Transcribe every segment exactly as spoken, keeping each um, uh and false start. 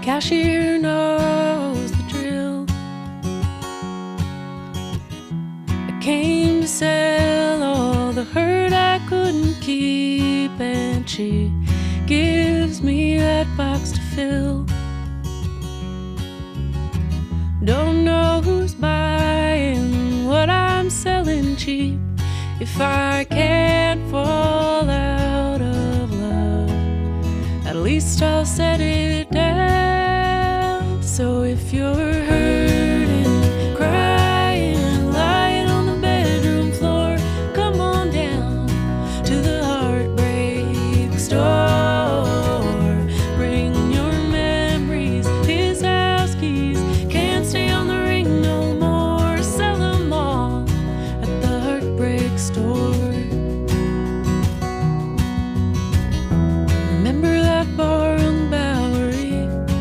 cashier knows the drill. I came to sell all the hurt I couldn't keep, and she gives me that box to fill. Don't know who's buying what I'm selling cheap. If I can't fall out of love, at least I'll set it down. So if you're hurting, crying, lying on the bedroom floor, come on down to the heartbreak store. Bring your memories, his house keys, can't stay on the ring no more. Sell them all at the heartbreak store. Remember that bar on Bowery,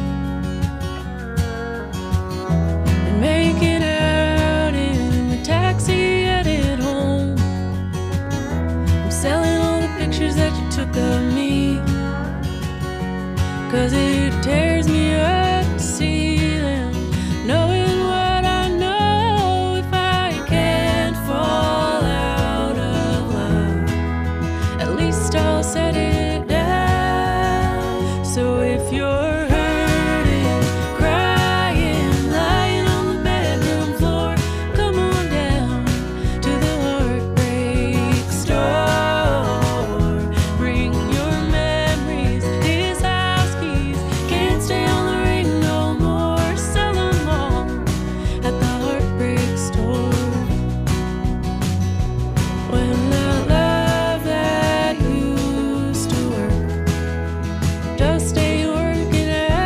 and making out in the taxi headed home. I'm selling all the pictures that you took of me, 'cause it tears me up to see them. Knowing what I know, if I can't fall out of love, at least I'll set it down. So if you're hurting, crying, lying on the bedroom floor, come on down to the heartbreak store. Bring your memories, his house keys, can't stay on the ring no more. Sell them all at the heartbreak store. When that love that used to work just ain't working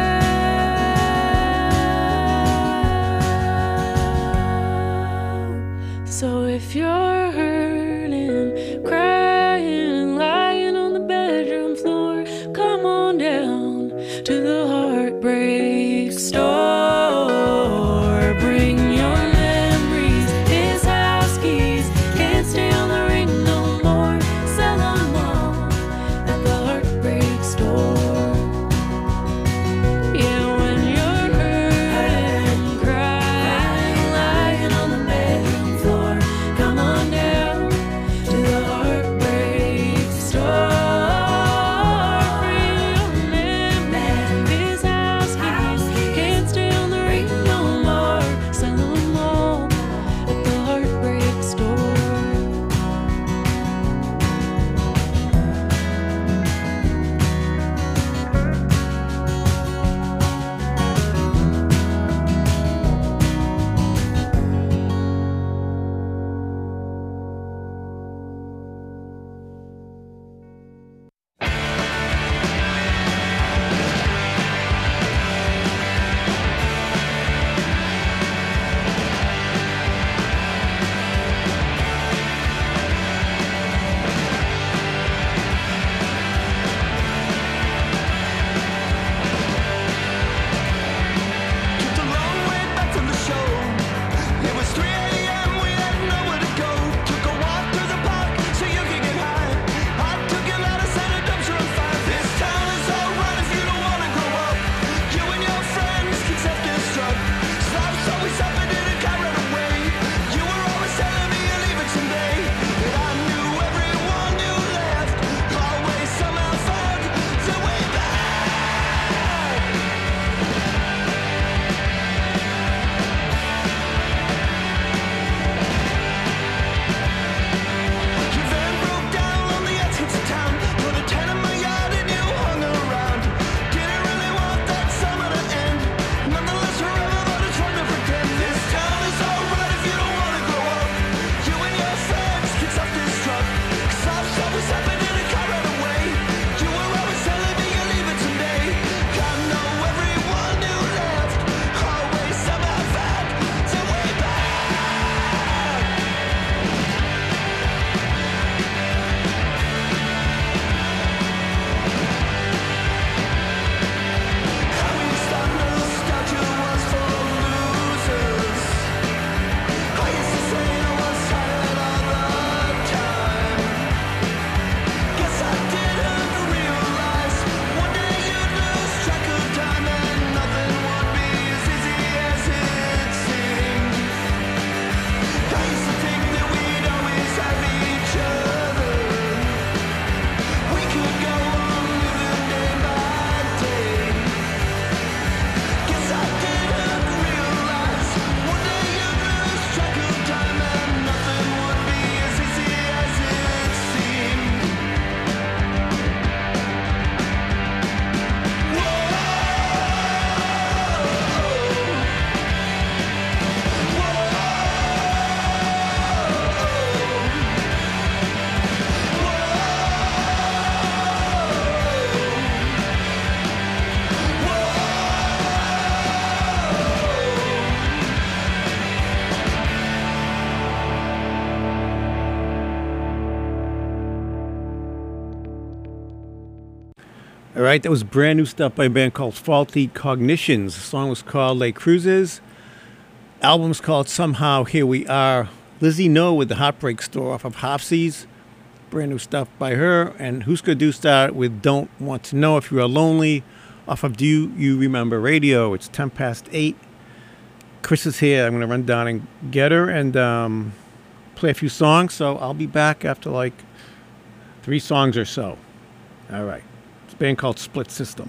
out. So if you're hurting, crying, lying on the bedroom floor, come on down to the heartbreak store. Bring your memories, his house keys, can't stay on the ring no more. Sell them all at the heartbreak store. Yeah, when you're hurting, crying, lying on the bedroom floor, come on down All right, that was brand new stuff by a band called Faulty Cognitions. The song was called Les Cruises. Album's called Somehow Here We Are. Lizzie No with the Heartbreak Store off of Hopsies. Brand new stuff by her. And Husker Du start with Don't Want to Know If You Are Lonely off of Do You Remember Radio. It's ten past eight. Chris is here. I'm going to run down and get her and um, play a few songs. So I'll be back after like three songs or so. All right. It's a band called Split System.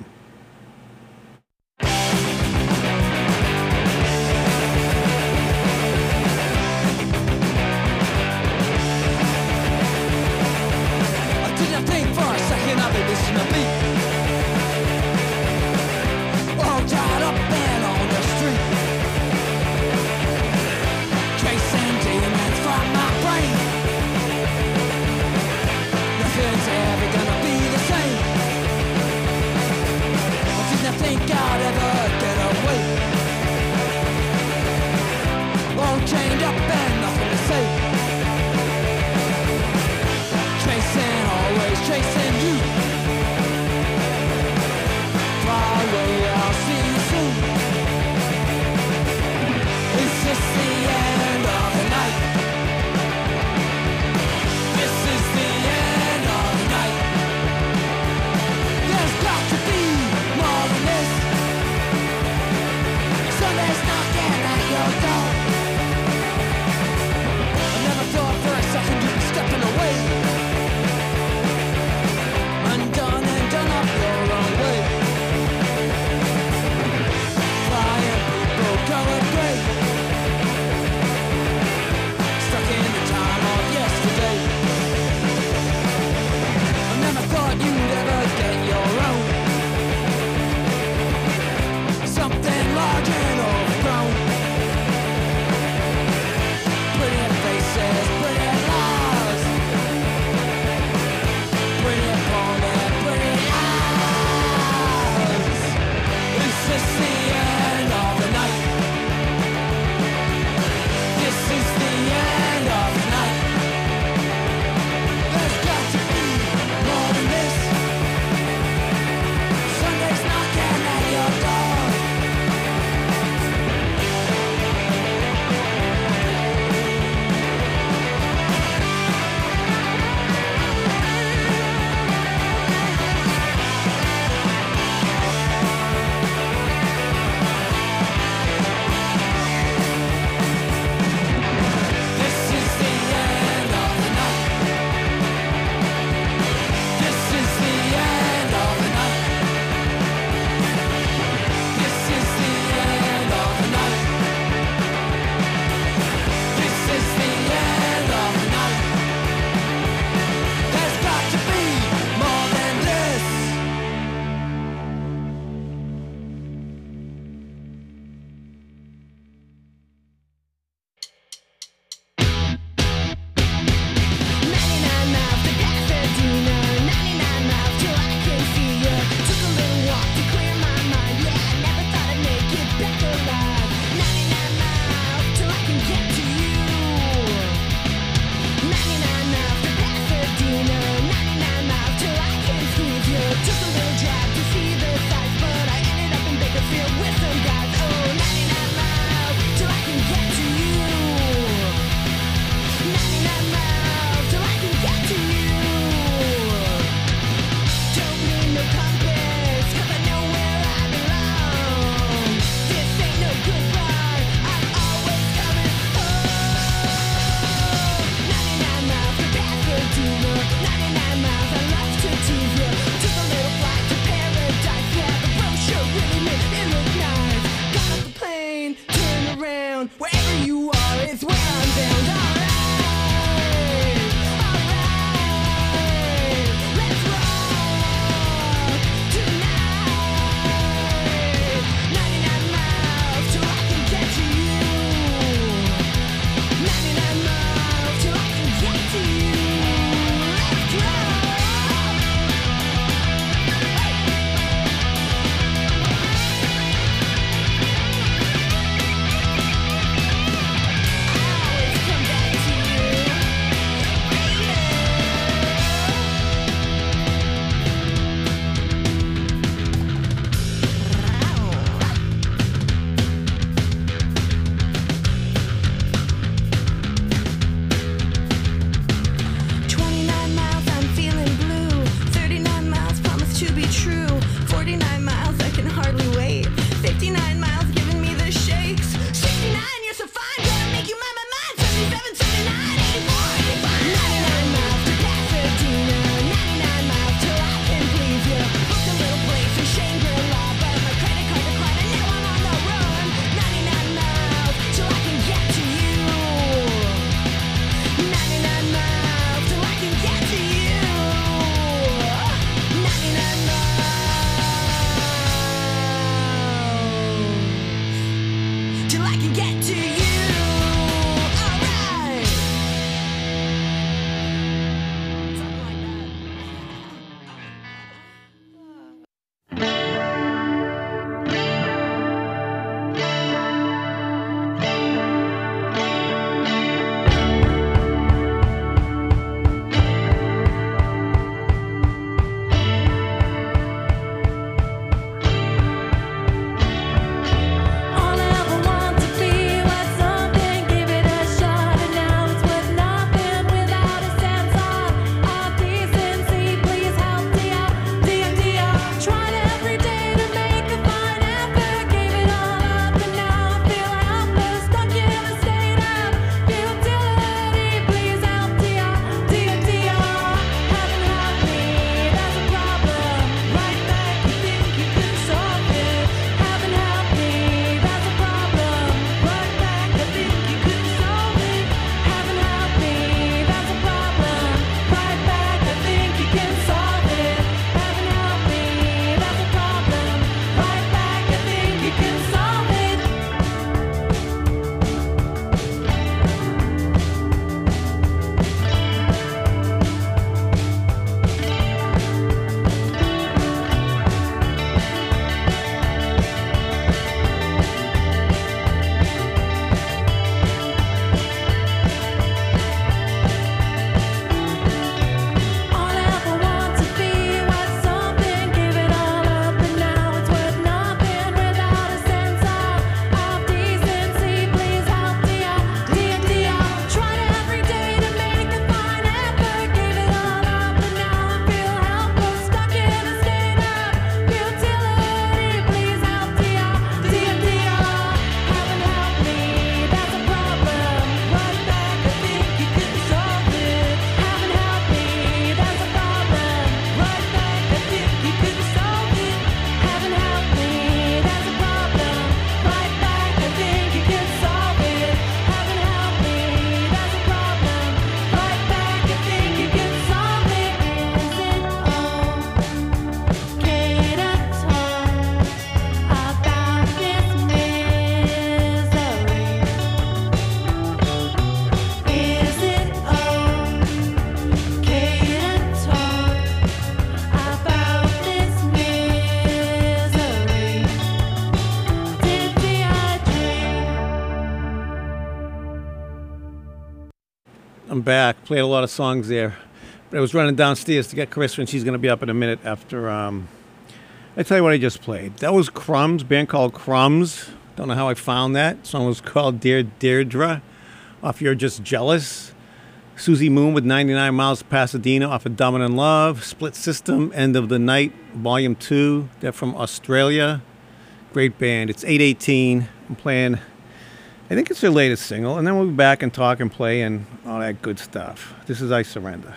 back. Played a lot of songs there. But I was running downstairs to get Carissa, and she's going to be up in a minute after. Um, I tell you what I just played. That was Crumbs, band called Crumbs. Don't know how I found that. The song was called Dear Deirdre, off You're Just Jealous. Susie Moon with ninety-nine Miles to Pasadena off of Dumb and in Love. Split System, End of the Night, Volume two. They're from Australia. Great band. It's eight eighteen. I'm playing, I think it's their latest single. And then we'll be back and talk and play and all that good stuff. This is I Surrender.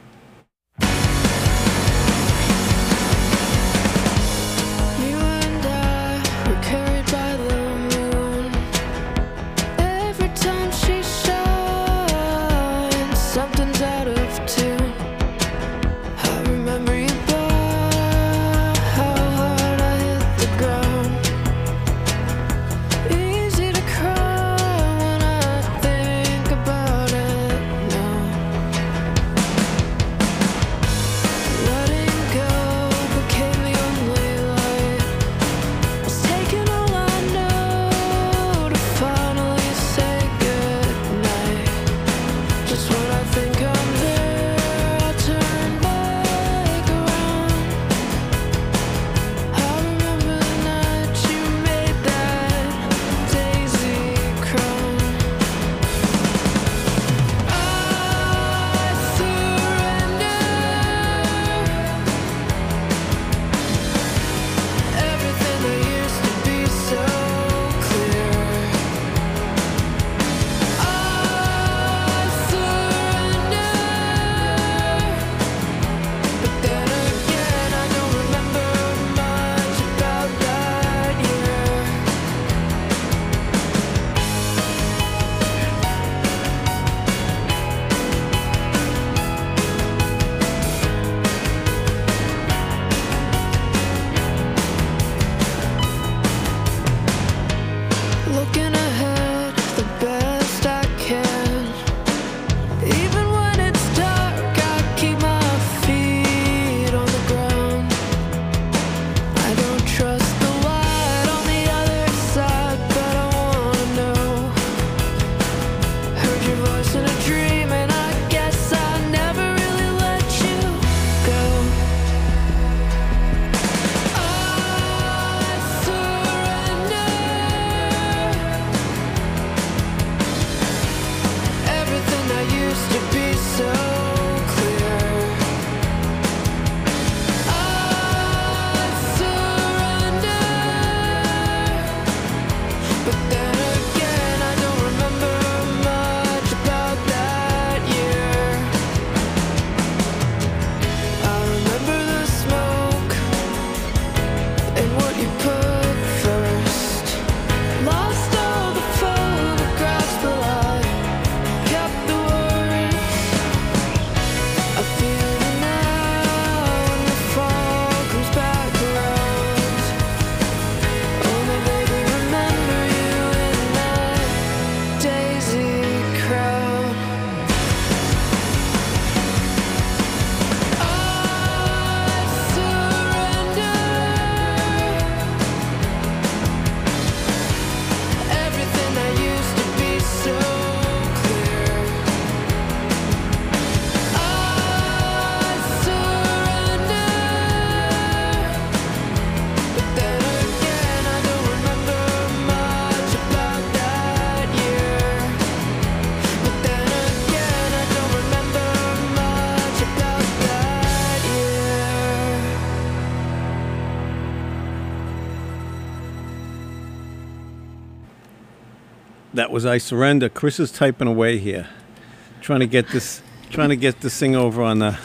That was I Surrender. Chris is typing away here, trying to get this, trying to get this thing over on the.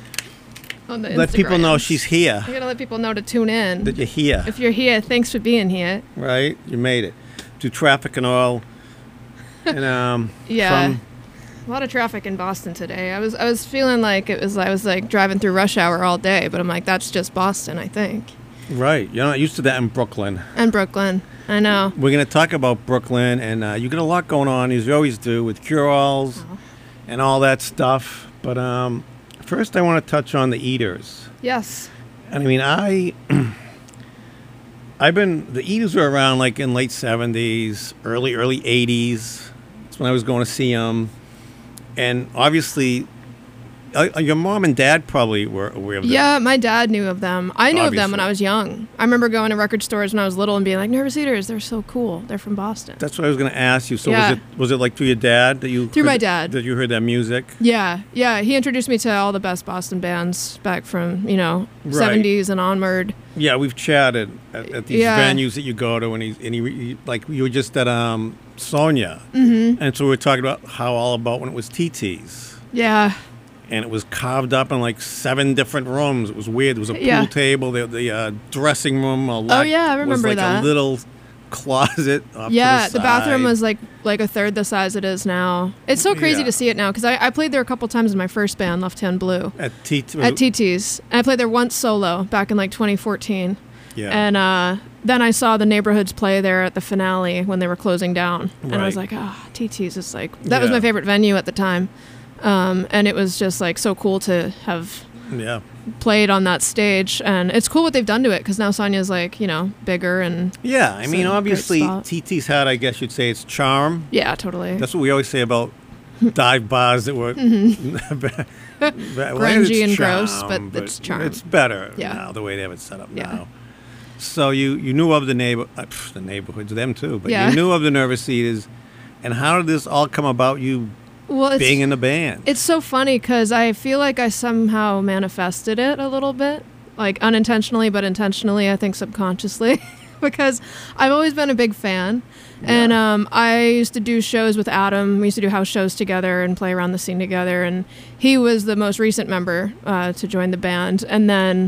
On the let people know Instagrams. she's here. You gotta let people know to tune in. That you're here. If you're here, thanks for being here. Right, you made it. To traffic and all. And um. Yeah. From, a lot of traffic in Boston today. I was I was feeling like it was I was like driving through rush hour all day, but I'm like that's just Boston, I think. right, you're not used to that in Brooklyn. And Brooklyn, I know. We're going to talk about Brooklyn, and uh, you got a lot going on, as you always do, with cure-alls Oh. and all that stuff. But um, first, I want to touch on the Eaters. Yes. And I mean, I, I've been the Eaters were around like in late seventies, early early eighties. That's when I was going to see them. And obviously, uh, your mom and dad probably were aware of them. Yeah, my dad knew of them. I knew of them when Obviously. I was young. I remember going to record stores when I was little and being like, Nervous Eaters, they're so cool. They're from Boston. That's what I was going to ask you. So Yeah. was it was it like through your dad that you Through heard my th- dad. that you heard that music? Yeah, yeah. He introduced me to all the best Boston bands back from, you know, Right. seventies and onward. Yeah, we've chatted at, at these Yeah. venues that you go to, and he and he, he like you were just at um Sonia, mm-hmm. and so we were talking about how all about when it was T T's. Yeah. And it was carved up in like seven different rooms. It was weird. There was a pool Yeah. table, the, the uh, dressing room. A Oh, yeah, I was remember like that. a little closet. Off Yeah, to the, the bathroom side. was like like a third the size it is now. It's so crazy Yeah. to see it now because I, I played there a couple times in my first band, Left Hand Blue, at T T. at T T's. And I played there once solo back in like twenty fourteen. Yeah. And uh, then I saw the Neighborhoods play there at the finale when they were closing down. And I was Right. like, ah, oh, T T's is like, that was Yeah. my favorite venue at the time. Um, and it was just like so cool to have yeah. played on that stage. And it's cool what they've done to it because now Sonia's like, you know, bigger and Yeah. I It's mean, a great obviously, spot. T T's had, I guess you'd say, its charm. yeah, totally. That's what we always say about dive bars that were grungy Grungy and gross, but it's charm. It's better Yeah. now the way they have it set up Yeah. now. So you, you knew of the neighbor uh, pff, the neighborhoods, them too, but Yeah. you knew of the Nervous Eaters. And how did this all come about? You Well, it's, being in the band. it's so funny because I feel like I somehow manifested it a little bit, like unintentionally, but intentionally, I think subconsciously, because I've always been a big fan. And Yeah. um, I used to do shows with Adam. We used to do house shows together and play around the scene together. And he was the most recent member uh, to join the band. And then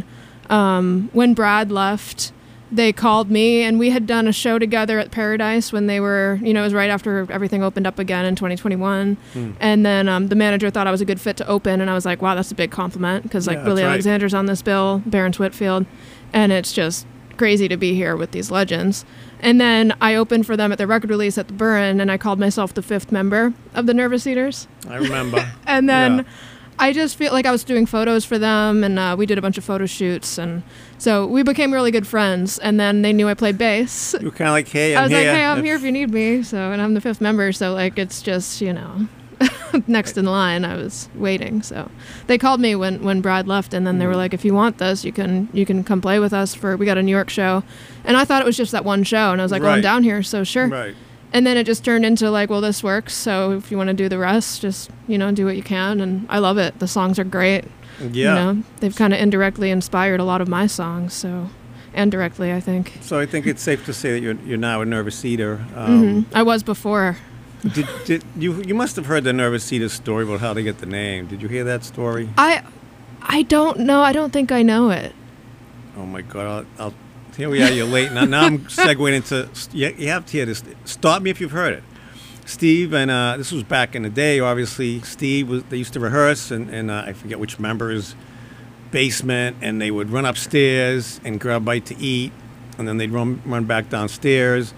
um, when Brad left, they called me, and we had done a show together at Paradise when they were, you know, it was right after everything opened up again in twenty twenty-one. Hmm. And then um, the manager thought I was a good fit to open, and I was like, wow, that's a big compliment because like Yeah, Billy that's right. Alexander's on this bill, Barons Whitfield, and it's just crazy to be here with these legends. And then I opened for them at their record release at the Burren, and I called myself the fifth member of the Nervous Eaters. I remember. And then Yeah. I just feel like I was doing photos for them, and uh, we did a bunch of photo shoots, and so we became really good friends. And then they knew I played bass. You were kind of like, hey, I'm I was here. like, hey, I'm If- here if you need me. So, and I'm the fifth member, so like it's just, you know, next in line. I was waiting, so they called me when when Brad left, and then they were Mm. like, if you want this, you can you can come play with us for. We got a New York show, and I thought it was just that one show, and I was like, well, I'm Right. down here, so sure. Right. And then it just turned into like, well, this works. So if you want to do the rest, just, you know, do what you can. And I love it. The songs are great. Yeah. You know, they've kind of indirectly inspired a lot of my songs. So, and directly, I think. So I think it's safe to say that you're you're now a Nervous Eater. Um, hmm I was before. did, did you you must have heard the Nervous Eater story about how they get the name? Did you hear that story? I, I don't know. I don't think I know it. Oh my God! I'll, I'll here we are. You're late now. Now I'm segueing into. You, you have to hear this. Stop me if you've heard it. Steve and uh, this was back in the day. Obviously, Steve was. They used to rehearse, and, and uh, I forget which member's basement, and they would run upstairs and grab a bite to eat, and then they'd run run back downstairs.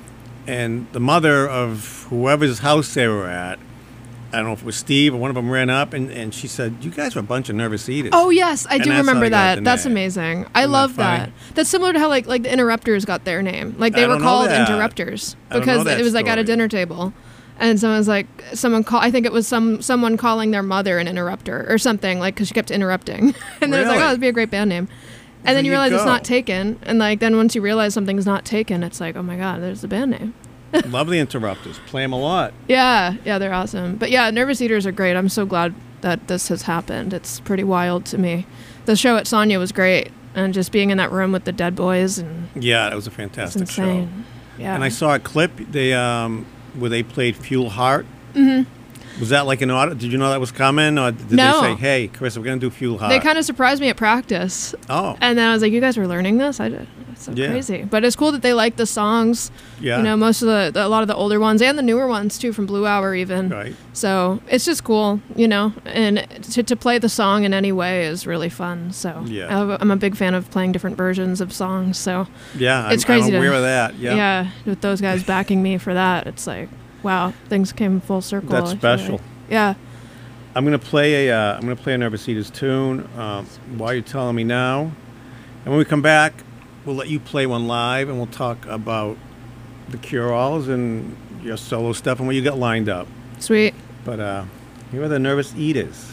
And the mother of whoever's house they were at, I don't know if it was Steve or one of them, ran up and, and she said, "You guys are a bunch of nervous eaters." Oh yes, I And do that's how remember they got that. the That's name. amazing. I Isn't that love funny? that. That's similar to how like like the Interrupters got their name. Like they I were don't know called that. Interrupters I don't because know that it was like at a story. dinner table, and someone's like someone call. I think it was some someone calling their mother an interrupter or something like because she kept interrupting, and then it was like, Really? oh, that'd be a great band name. And There then you you realize it's go. not taken, and like then once you realize something's not taken, it's like, oh my god, there's the band name. Love the Interrupters. Play them a lot. Yeah, yeah, they're awesome. But yeah, Nervous Eaters are great. I'm so glad that this has happened. It's pretty wild to me. The show at Sonia was great, and just being in that room with the Dead Boys and Yeah, that was a it's fantastic show. insane. Yeah. And I saw a clip they um, where they played Fuel Heart. Mm-hmm. Was that like an auto? Did you know that was coming, or did No. they say, "Hey, Chris, we're gonna do Fuel Heart"? They kind of surprised me at practice, oh, and then I was like, "You guys were learning this? I did. It's so Yeah. crazy." But it's cool that they like the songs. yeah, You know, most of the, the a lot of the older ones and the newer ones too from Blue Hour even. right. So it's just cool, you know, and to, to play the song in any way is really fun. So Yeah. I- I'm a big fan of playing different versions of songs. So Yeah, It's I'm, crazy I'm to- aware of that. Yeah, yeah, with those guys backing me for that, it's like, wow, things came full circle. That's I feel special. like. Yeah. I'm gonna play a uh, I'm gonna play a Nervous Eaters tune. Um, while you're telling me now, and when we come back, we'll let you play one live, and we'll talk about the Cure-Alls and your solo stuff and what you got lined up. Sweet. But uh, Here are the Nervous Eaters.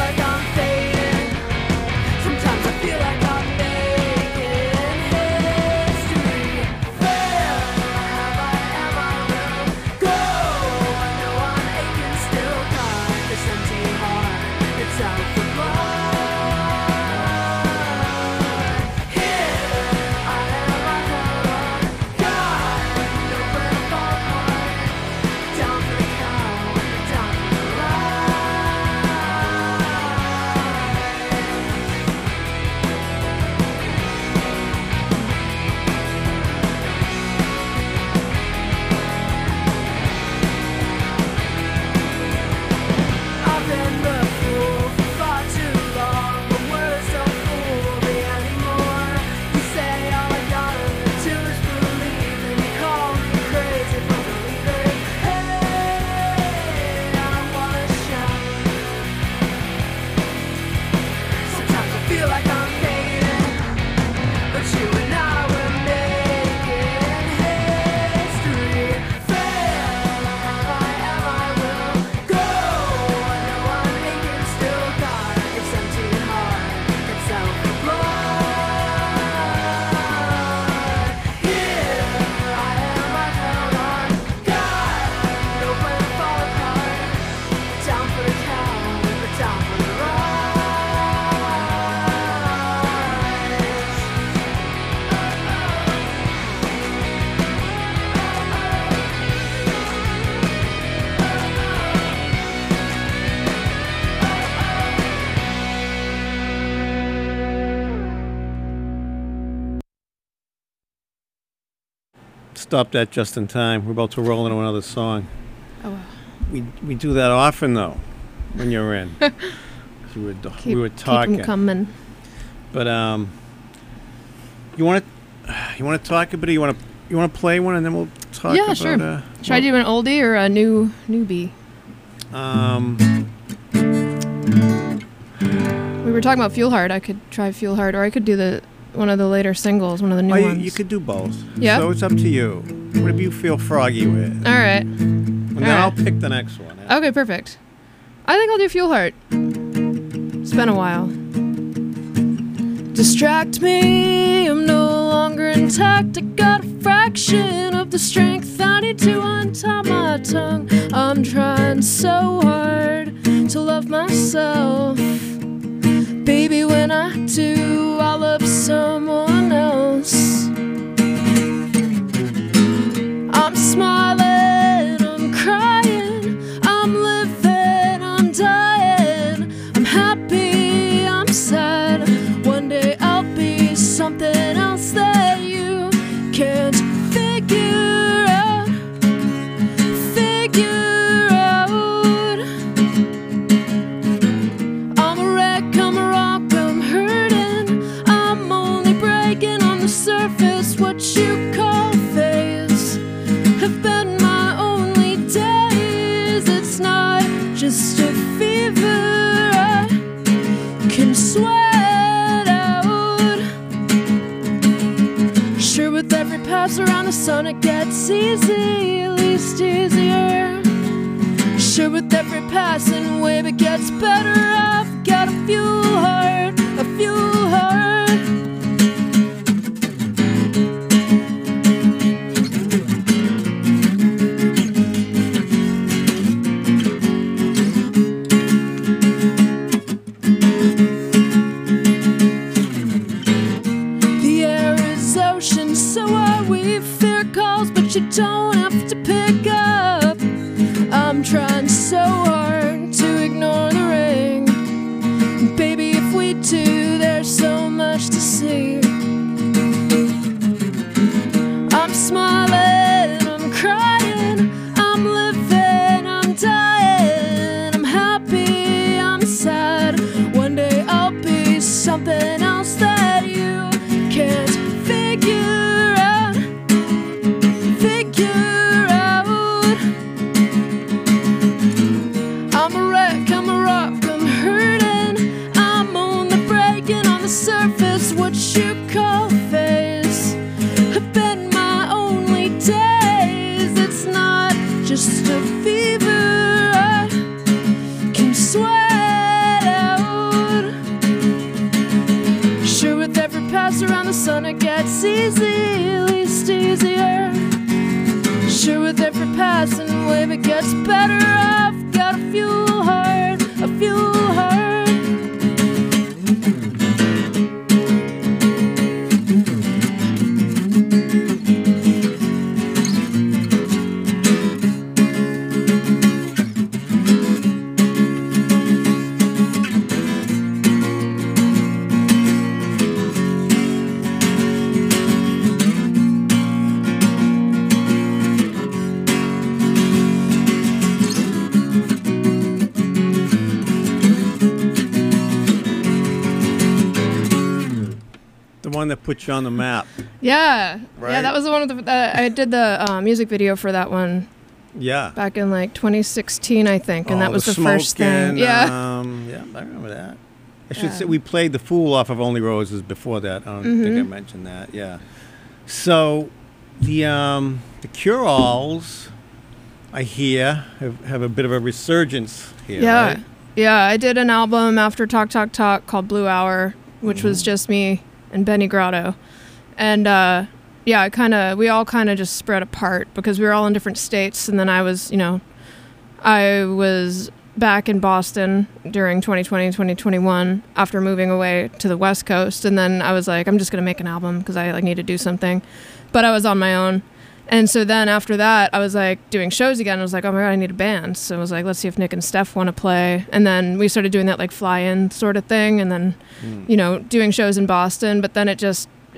Sometimes I feel like I'm making stopped that just in time. We're about to roll into another song. Oh, wow. We we do that often though, when you're in. 'Cause we were Keep, we were keep 'em talking. coming. But um, you want to you want to talk a bit? Or you want to you want to play one, and then we'll talk Yeah, about. sure. Uh, Should I do an oldie or a new newbie? Um, We were talking about Fuel Hard. I could try Fuel Hard, or I could do the one of the later singles, one of the new oh, you, ones. you could do both. Yeah? So it's up to you. Whatever you feel froggy with. All right. And then All right. I'll pick the next one. yeah? Okay, perfect. I think I'll do Fuel Heart. It's been a while. Distract me, I'm no longer intact. I got a fraction of the strength I need to untie my tongue. I'm trying so hard to love myself. Baby, when I do, I love someone else. I'm smiling, I'm crying, I'm living, I'm dying. I'm happy, I'm sad. One day I'll be something else that you can't figure out. Figure out. I'm a wreck, I'm a rock, I'm hurting. I'm only breaking on the surface. What you call phase have been my only days. It's not just a fever I can sweat out. Sure, with every pass around the sun it gets easy, at least easier. Sure, with every passing wave it gets better. I've got a fuel heart, a fuel heart. The air is ocean, so are we. Fear calls, but you don't have to pick up. I'm trying so hard to ignore the rain. Baby, if we do, there's so much to see. I'm smiling, I'm crying, I'm living, I'm dying. I'm happy, I'm sad. One day I'll be something else that you can't figure out. Figure out. I'm a wreck, I'm a rock, I'm hurting. I'm only breaking on the surface. What you call phase have been my only days. It's not just a fever I can sweat out. Sure, with every pass around the sun it gets easy, at least easier. Sure, with every passing wave it gets better. I've got a fuel heart, a fuel heart. The one that put you on the map. Yeah, yeah, Right. that was the one with the. Uh, I did the uh, music video for that one Yeah. back in like twenty sixteen, I think, and Oh, that was the, first thing. smoking, Yeah, Um, yeah, I remember that. I should Yeah. say we played the Fool off of Only Roses before that. I don't think I Mhm. mentioned that. Yeah. So the um, the Cure-Alls, I hear, have, have a bit of a resurgence here. yeah, Right? yeah. I did an album after Talk Talk Talk called Blue Hour, which was Mhm. just me and Benny Grotto, and uh, yeah, I kind of we all kind of just spread apart because we were all in different states, and then I was, you know, I was back in Boston during twenty twenty and twenty twenty-one after moving away to the West Coast, and then I was like, I'm just gonna make an album because I like need to do something, but I was on my own. And so then after that, I was like doing shows again. I was like, oh my God, I need a band. So I was like, let's see if Nick and Steph want to play. And then we started doing that like fly-in sort of thing. And then, Mm. you know, doing shows in Boston. But then it just,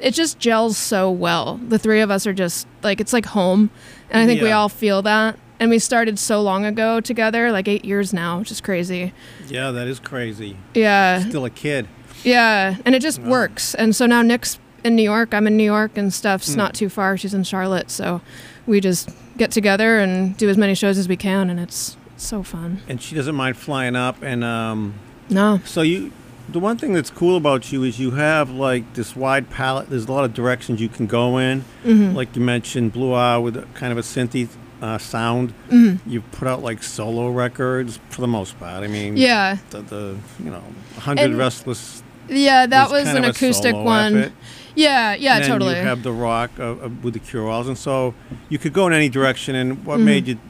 it just gels so well. The three of us are just like, it's like home. And I think we Yeah. all feel that. And we started so long ago together, like eight years now, which is crazy. Yeah, that is crazy. Yeah. Still a kid. Yeah. And it just Wow. works. And so now Nick's in New York. I'm in New York and stuff's Hmm. not too far. She's in Charlotte. So we just get together and do as many shows as we can. And it's so fun. And she doesn't mind flying up. And um, No. so you, the one thing that's cool about you is you have like this wide palette. There's a lot of directions you can go in. Mm-hmm. Like you mentioned, Blue Eye with a, kind of a synthy uh, sound. Mm-hmm. You've put out like solo records for the most part. I mean, Yeah. the, the you know, one hundred And- Restless. Yeah, that was, kind an of a acoustic solo one. effort. Yeah, yeah, and then totally. you have the rock uh, uh, with the Cure-Alls, and so you could go in any direction. And what Mhm. made you?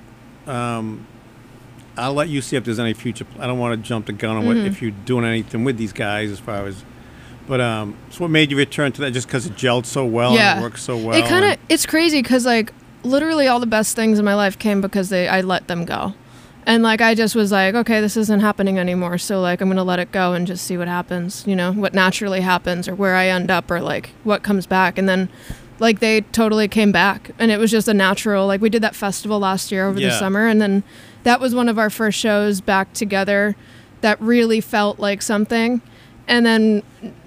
Um, I'll let you see if there's any future. I don't want to jump the gun on what Mhm. if you're doing anything with these guys as far as. But um, so what made you return to that? Just because it gelled so well Yeah. and it worked so well. It kind of and- it's crazy because like literally all the best things in my life came because they I let them go, and like I just was like, okay, this isn't happening anymore, so like I'm gonna let it go and just see what happens, you know, what naturally happens or where I end up or like what comes back, and then like they totally came back, and it was just a natural, like we did that festival last year over the Yeah. summer, and then that was one of our first shows back together that really felt like something, and then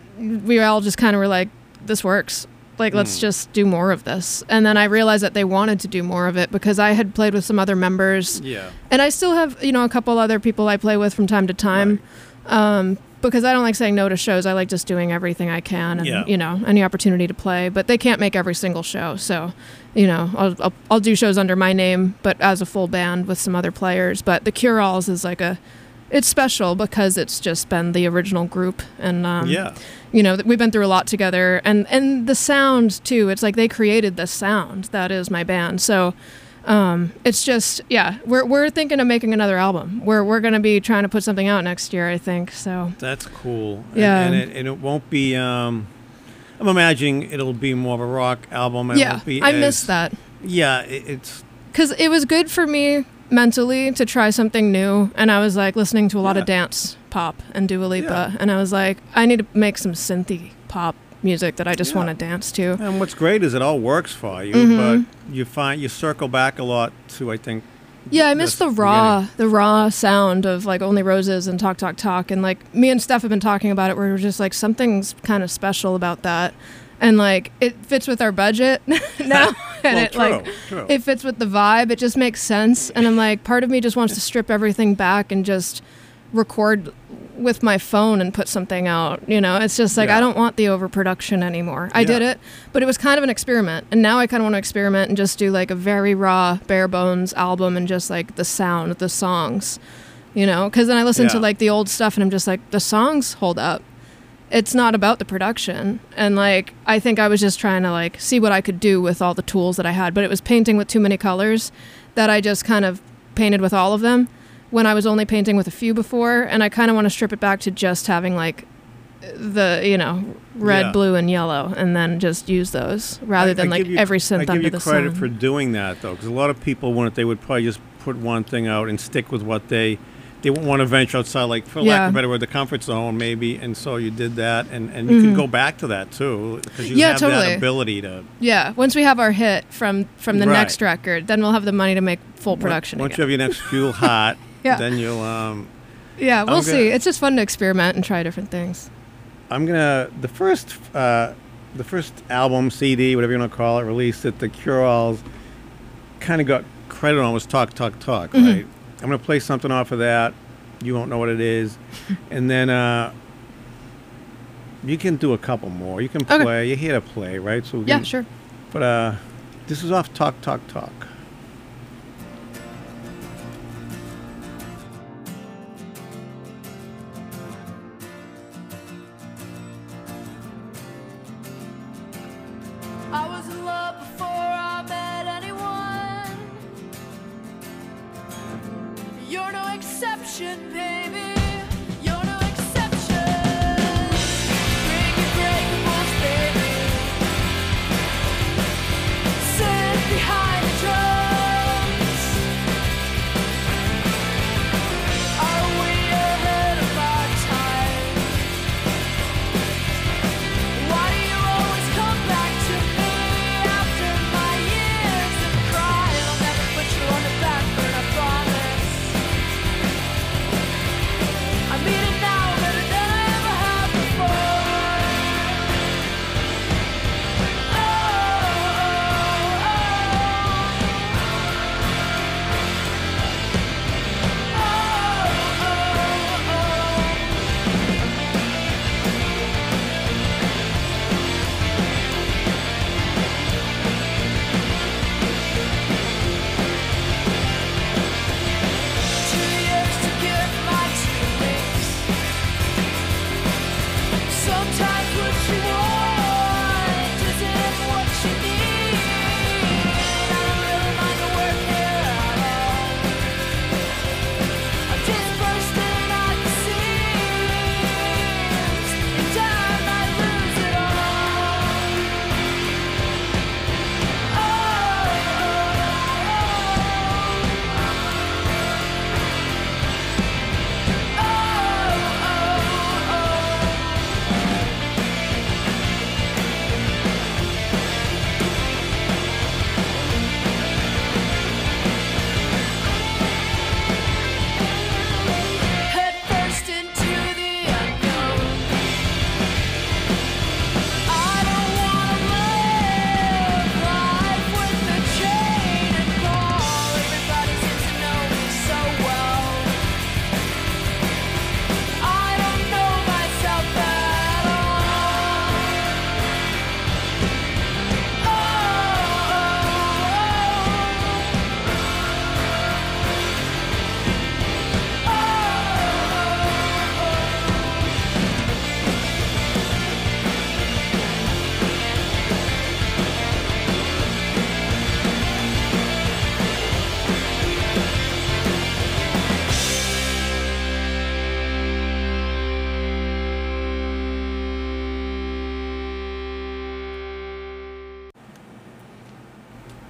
we all just kind of were like, this works. Like, let's Mm. just do more of this. And then I realized that they wanted to do more of it because I had played with some other members. Yeah. And I still have, you know, a couple other people I play with from time to time. Um, because I don't like saying no to shows. I like just doing everything I can and, Yeah. you know, any opportunity to play. But they can't make every single show. So, you know, I'll, I'll, I'll do shows under my name, but as a full band with some other players. But the Cure-Alls is like a, it's special because it's just been the original group. And, um, Yeah. you know, we've been through a lot together, and and the sound too. It's like they created this sound that is my band. So um, it's just, yeah, we're we're thinking of making another album. We're we're gonna be trying to put something out next year, I think. So That's cool. Yeah. And, and, it, and it won't be. Um, I'm imagining it'll be more of a rock album. It yeah, won't be I as- miss that Yeah, it, it's. because it was good for me mentally to try something new, and I was like listening to a lot Yeah. of dance pop and Dua Lipa, Yeah. and I was like, I need to make some synthy pop music that I just Yeah. want to dance to. And what's great is it all works for you, Mhm. but you find you circle back a lot to I think. Yeah, I miss this the raw, beginning. the raw sound of like Only Roses and Talk Talk Talk, and like me and Steph have been talking about it. Where we're just like something's kind of special about that, and like it fits with our budget now, and Well, it true, like true. it fits with the vibe. It just makes sense, and I'm like, part of me just wants to strip everything back and just record with my phone and put something out. You know, it's just like Yeah. I don't want the overproduction anymore. I Yeah. did it, but it was kind of an experiment, and now I kind of want to experiment and just do like a very raw, bare bones album and just like the sound, the songs. You know, because then I listen to Yeah. like the old stuff and I'm just like, the songs hold up. It's not about the production, and like I think I was just trying to like see what I could do with all the tools that I had, but it was painting with too many colors that I just kind of painted with all of them when I was only painting with a few before, and I kind of want to strip it back to just having like the, you know, red, Yeah. blue, and yellow, and then just use those rather I- than I like give you- every I synth give under you the credit sun. for doing that though, because a lot of people wouldn't. They would probably just put one thing out and stick with what they. They wouldn't want to venture outside, like for lack Yeah. of a better word, the comfort zone maybe. And so you did that, and, and you can Mhm. go back to that too, because you Yeah, have totally. that ability to. Yeah, once we have our hit from from the Right. next record, then we'll have the money to make full production Once again. you have your next fuel hot, Yeah. then you'll. Um, Yeah, we'll I'm see. gonna- It's just fun to experiment and try different things. I'm gonna the first uh, the first album, C D, whatever you want to call it, released that the Cure-Alls kind of got credit on was Talk Talk Talk, Mhm. right? I'm gonna play something off of that. You won't know what it is, and then uh, you can do a couple more. You can Okay. play. You're here to play, right? So we Yeah, can- sure. But uh, this is off Talk Talk Talk. I was in love before I met anyone. You're no exception, baby. You're no exception. Bring your breakables, baby. Sit behind the drums. Are we ahead of our time? Why do you always come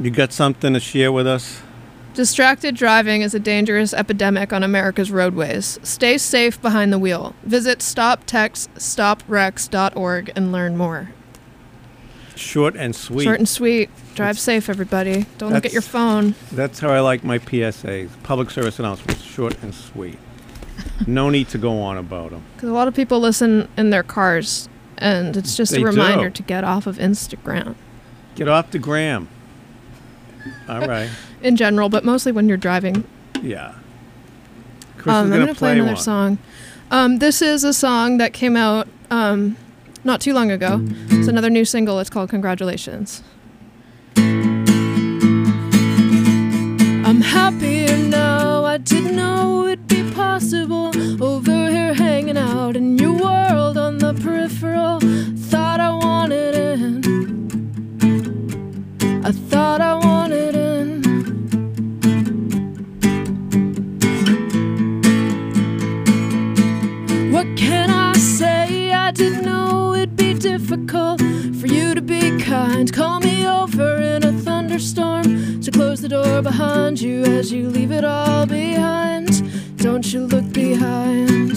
You got something to share with us? Distracted driving is a dangerous epidemic on America's roadways. Stay safe behind the wheel. Visit stop text stop wrecks dot org and learn more. Short and sweet. Short and sweet. Drive That's- safe, everybody. Don't look at your that's- phone. That's how I like my P S As. Public service announcements. Short and sweet. No need to go on about them. Because a lot of people listen in their cars, and it's just They a reminder do. to get off of Instagram Get off the gram. All right. in general, but mostly when you're driving. Yeah. Chris Um, is I'm going gonna to play, play another one. song. Um, this is a song that came out um, not too long ago. It's another new single. It's called Congratulations. I'm happier now. I didn't know it'd be possible. Over here hanging out in your world on the peripheral. Thought I wanted in. I thought I wanted in. What can I say? I didn't know it'd be difficult for you to be kind. Call me over in a thunderstorm. So close the door behind you as you leave it all behind. Don't you look behind.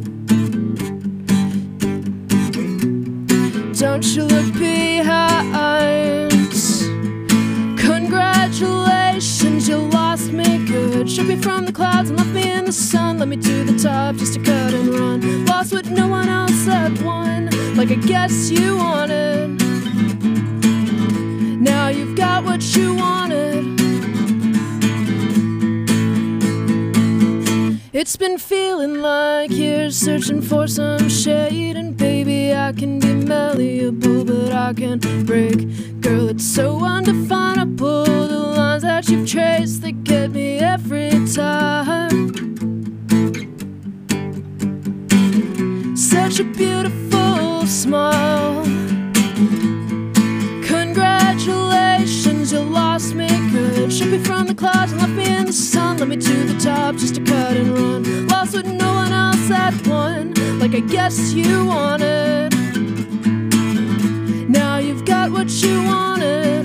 Don't you look behind. Congratulations, you lost me good. Shook me from the clouds and left me in the sun. Let me to the top just to cut and run. Lost what no one else had won, like I guess you wanted. Now you've got what you wanted. It's been feeling like years searching for some shade. And baby, I can be malleable, but I can break. Girl, it's so undefinable. The lines that you've traced, they get me every time. Such a beautiful smile. Congratulations, you lost me good. Shook me from the clouds and left me in the sun. Let me to the top just to cut and run. Lost what no one else had won, like I guess you wanted. Now you've got what you wanted.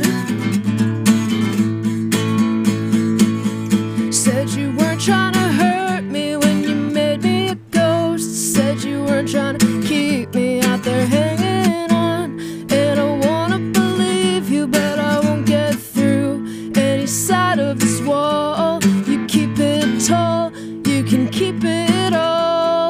Said you weren't trying to hurt me when you made me a ghost. Said you weren't trying to keep me out there hanging on. And I wanna believe you, but I won't get through any side of this wall. You keep it tall, you can keep it all.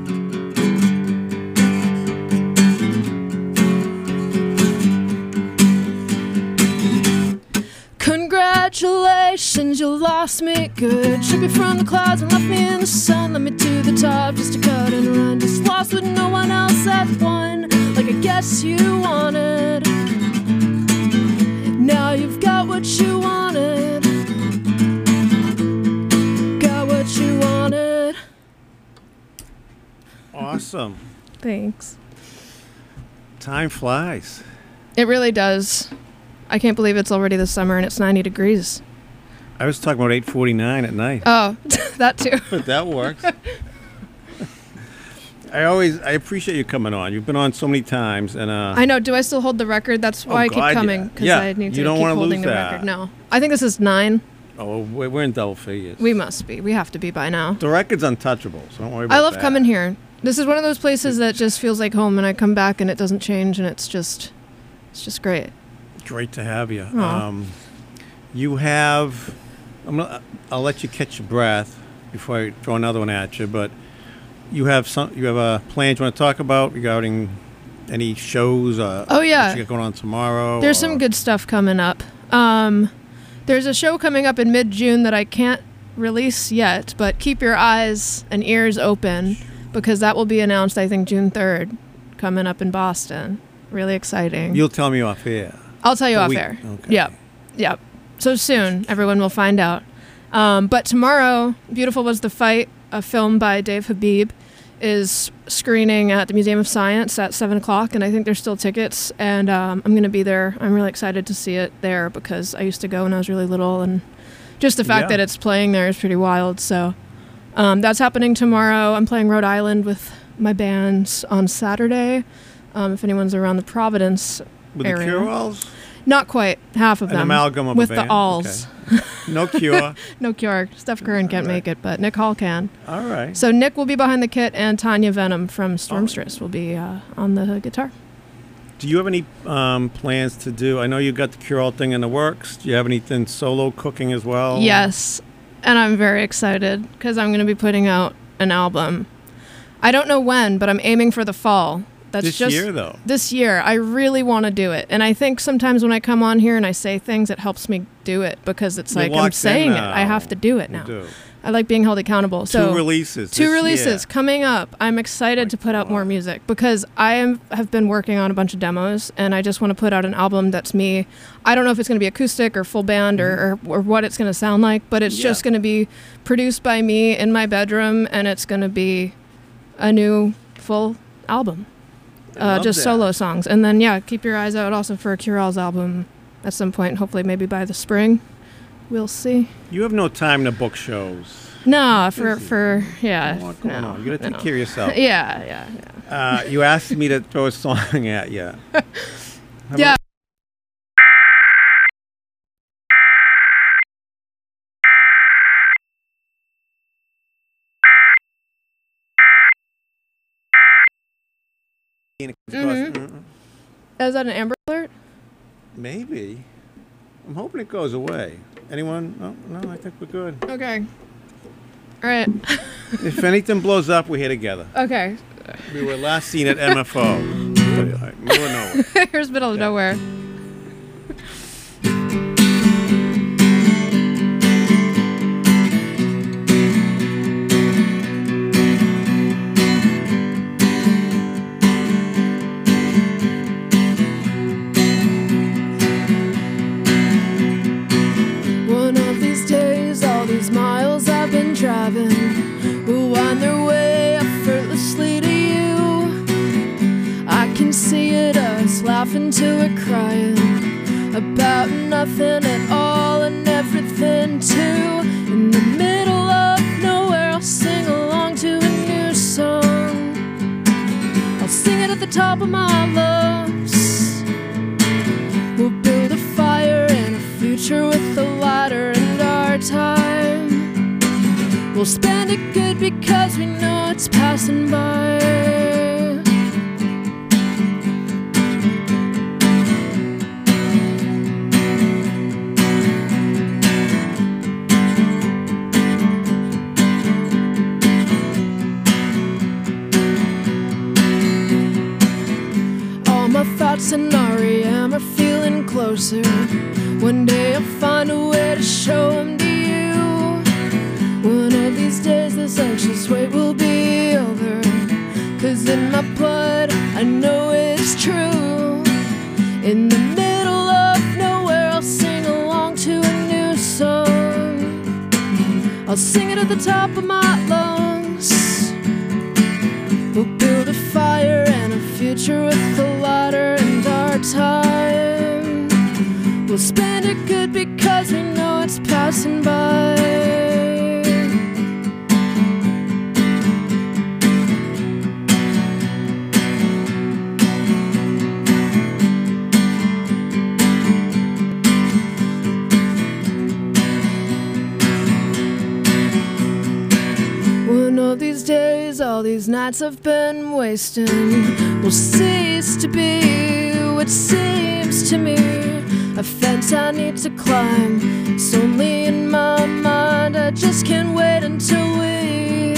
Congratulations, you lost me good. Shook me from the clouds and left me in the sun. Let me to the top just to cut and run. Just lost what no one else had won, like I guess you wanted. Now you've got what you wanted. Got what you wanted. Awesome. Thanks. Time flies. It really does. I can't believe it's already the summer and it's ninety degrees. I was talking about eight forty-nine at night. Oh, that too. But that works. I always, I appreciate you coming on. You've been on so many times, and uh, I know. Do I still hold the record? That's why Oh, I keep God, coming, yeah. because Yeah, I need to you don't keep wanna holding lose the that. record. No. I think this is nine. oh, we're we're in double figures. We must be. We have to be by now. The record's untouchable, so don't worry about I love that. coming here. This is one of those places that just feels like home, and I come back and it doesn't change, and it's just, it's just great. Great to have you. Aw. Um, you have, I'm gonna, I'll let you catch your breath before I throw another one at you, but you have some, you have a plan you want to talk about regarding any shows? Uh, Oh, yeah. What you got going on tomorrow? There's or- some good stuff coming up. Um, there's a show coming up in mid-June that I can't release yet, but keep your eyes and ears open because that will be announced, I think, June third, coming up in Boston. Really exciting. You'll tell me off here. I'll tell you The off week- air. okay. Yep. Yep. So soon, everyone will find out. Um, but tomorrow, Beautiful Was the Fight, a film by Dave Habib, is screening at the Museum of Science at seven o'clock, and I think there's still tickets, and um, I'm going to be there. I'm really excited to see it there because I used to go when I was really little, and just the fact Yeah. that it's playing there is pretty wild. So um, that's happening tomorrow. I'm playing Rhode Island with my band on Saturday. Um, if anyone's around the Providence With area. the Curewells? Not quite. Half of An them. amalgam of a with band. the alls. Okay. No Cure. No Cure. Steph Curran can't All right. make it, but Nick Hall can. All right. So Nick will be behind the kit, and Tanya Venom from Stormstress will be uh, on the guitar. Do you have any um, plans to do? I know you got the Cure All thing in the works. Do you have anything solo cooking as well? Yes, and I'm very excited because I'm going to be putting out an album. I don't know when, but I'm aiming for the fall. That's This just year, though. This year, I really want to do it, and I think sometimes when I come on here and I say things, it helps me do it because it's You're like I'm locked in saying it. now. I have to do it You now. do. I like being held accountable. So Two releases. Two this releases year. coming up. I'm excited My to put out more God. music because I am, have been working on a bunch of demos, and I just want to put out an album that's me. I don't know if it's going to be acoustic or full band or, or, or what it's going to sound like, but it's Yeah. just going to be produced by me in my bedroom, and it's going to be a new full album. I Uh, love just that. solo songs. And then, yeah, keep your eyes out also for Cure-All's album at some point, hopefully maybe by the spring. We'll see. You have no time to book shows. No, for, Busy. for yeah. What's going no, on? You got to take no. care of yourself. Yeah, yeah, yeah. Uh, you asked me to throw a song at you. How Yeah. about- Mhm. Mm, Is that an Amber Alert? Maybe. I'm hoping it goes away. Anyone? No, no, I think we're good. Okay. All right. If anything blows up, we're here together. Okay. We were last seen at M F O. All right, middle of nowhere. Here's middle of nowhere. One of these days, all these miles I've been driving will wind their way effortlessly to you. I can see it, us laughing till we're crying about nothing at all and everything too. In the middle of nowhere, I'll sing along to a new song. I'll sing it at the top of my lungs. We'll build a fire and a future with a lighter and our time. We'll spend it good because we know it's passing by. All my thoughts and R E M are feeling closer. One day I'll find a way to show them to you. One of these days this anxious wait will be over. Cause in my blood I know it's true. In the middle of nowhere I'll sing along to a new song. I'll sing it at the top of my lungs. We'll build a fire and a future with a lighter and our time. We'll spend it good because we know it's passing by. One of these days, all these nights I've been wasting will cease to be what seems to me a fence I need to climb. It's only in my mind, I just can't wait until we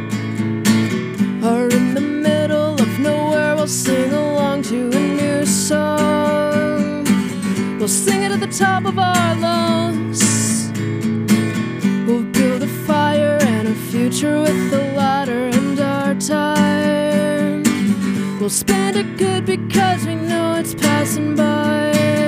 are in the middle of nowhere. We'll sing along to a new song. We'll sing it at the top of our lungs. We'll build a fire and a future with a lighter and our time. We'll spend it good because we know it's passing by.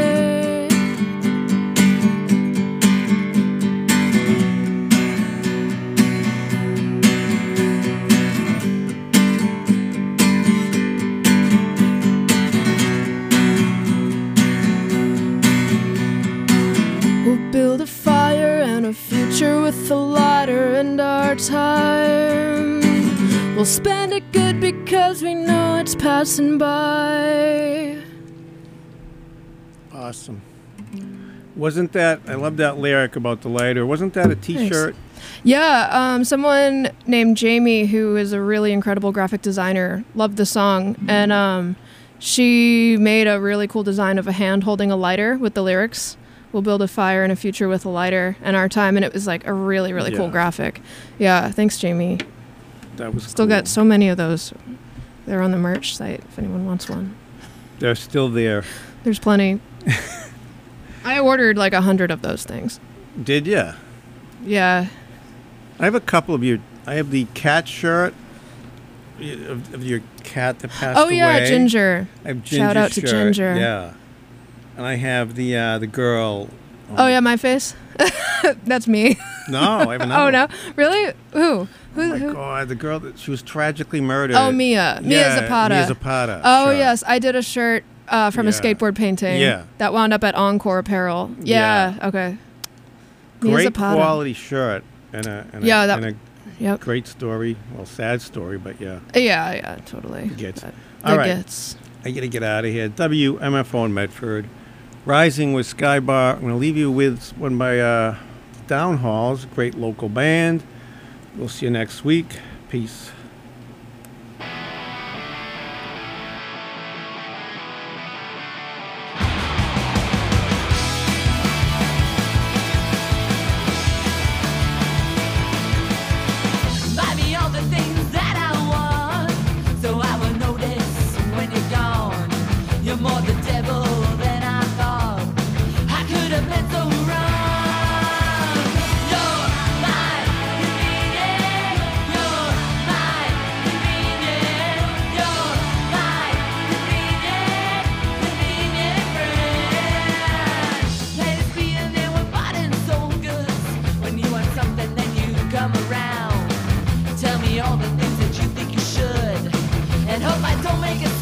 We'll build a fire and a future with a lighter and our time. We'll spend it good because we know it's passing by. Awesome. Wasn't that, I love that lyric about the lighter. Wasn't that a t-shirt? Yeah, um, someone named Jamie, who is a really incredible graphic designer, loved the song. And um, she made a really cool design of a hand holding a lighter with the lyrics. We'll build a fire in a future with a lighter and our time. And it was like a really, really Yeah. cool graphic. Yeah, thanks, Jamie. That was Still cool. got so many of those. They're on the merch site if anyone wants one. They're still there. There's plenty. I ordered like a hundred of those things. Did ya? Yeah. I have a couple of your. I have the cat shirt of, of your cat that passed Oh away. yeah, Ginger. I have Ginger's Shout out to shirt, Ginger. Yeah. And I have the uh, the girl. Oh yeah, my face. That's me. No, I have another. Oh no, really? Who? Oh Who? my who? God, the girl that she was tragically murdered. Oh, Mia. Mia yeah, Zapata. Mia Zapata. Oh shirt. yes, I did a shirt uh, from a Yeah. skateboard painting. Yeah. That wound up at Encore Apparel. Yeah. Yeah. Okay. Mia Great Zapata. quality shirt and a and, Yeah, a, that- and a Yep. great story. Well, sad story, but yeah. Yeah, yeah, totally. Gets. But All the right. gets. I gotta get out of here. W M F O in Medford. Rising with Skybar. I'm gonna leave you with one by uh, Downhalls, great local band. We'll see you next week. Peace. Buy me all the things that I want, so I will notice when you're gone. You're more the devil than I thought. I could have been so wrong. You're my convenient. You're my convenient. You're my convenient, convenient friend. Lesbian and we're bought and sold goods. When you want something, then you come around. Tell me all the things that you think you should, and hope I don't make a